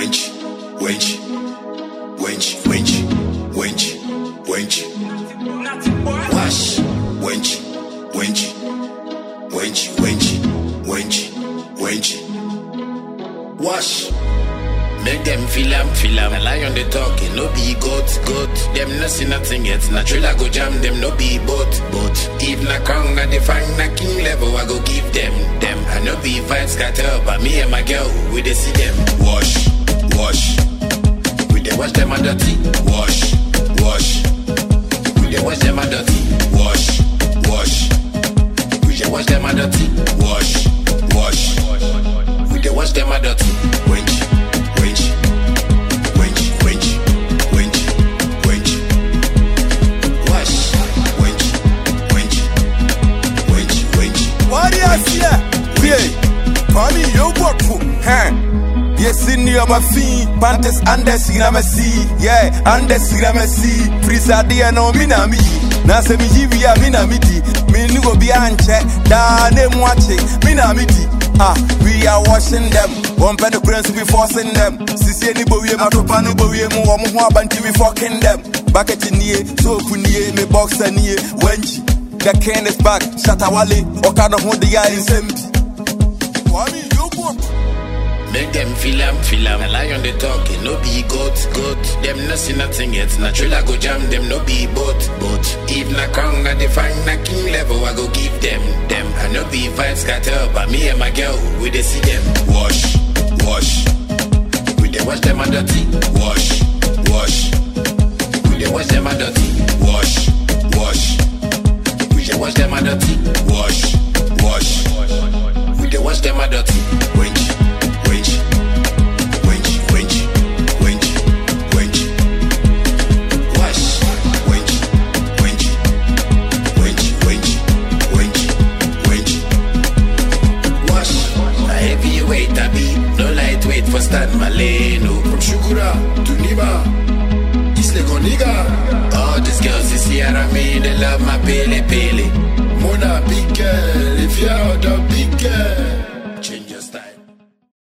wench, wench, wench, wench, wench, wench. Wash, wench, wench, wench, wench, wench, wench. Wash. Make them feel am. I lie on the talking, no be goat. Them no see nothing yet. Natural I go jam them, no be boat. If na crown na the fang na king level, I go give them. I no be vibes got up, but me and my girl, we dey see them. Wash. We dey wash them a dirty. Wash. We dey wash them a dirty. Wash. We dey wash them a dirty. Wash. We dey wash them a dirty. Wench. Kwami yogoku, yes in your mafi, pantes andes gramasi, andes gramasi, frisadia no minami, nase mi jivia minamiti, minugo bianche, da ne mwache, minamiti. We are washing them. One penny prince we forcing them. Sisi any boy matopa no boy mu omo ho abanti we fucking them. Bucket in here, so kunie me boxer nie wenchi. The can is back, Shatawale, Okada hold the guy in Semti. Make them feel am. I lie on the talking, no be goat. Them no see nothing yet. Natural I go jam them, no be boat. If na crown na the fang na king level, I go give them. I no be vibes got up, but me and my girl, we dey see them. Wash. We dey wash them a dirty. Wash. We dey wash them a dirty. Wash. We dey wash them a dirty. Wash. We dey wash them a dirty. Wench. Wash. Wench. Wash. A heavyweight I be, no lightweight for Stan Maleno. From Shukura to Niba, Isle Goniga. All these girls is here, I mean, they love my pele.